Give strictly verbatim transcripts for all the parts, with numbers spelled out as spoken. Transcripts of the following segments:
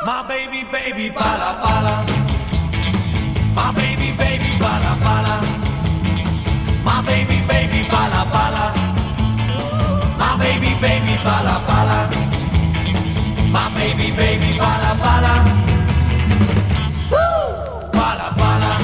My baby, baby, bala, bala. My baby, baby, bala, bala. My baby, baby, bala, bala. My baby, baby, bala, bala. My baby, baby, bala, bala. Woo! Bala, bala.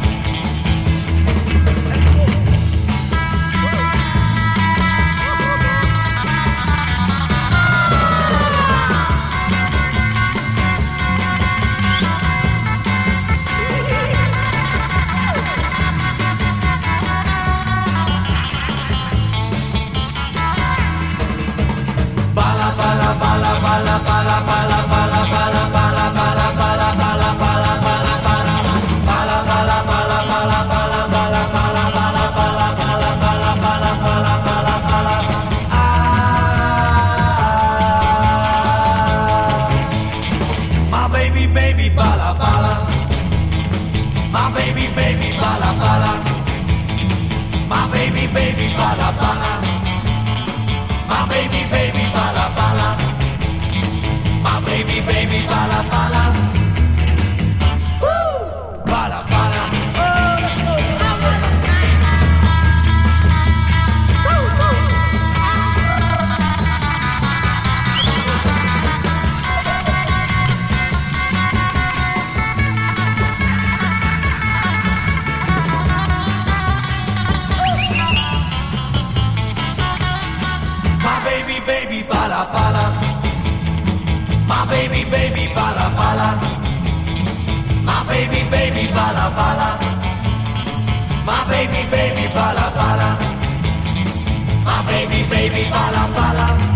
My baby, baby, bala, bala. My baby, baby, bala, bala. My baby, baby, bala, bala. My baby, baby, bala, bala.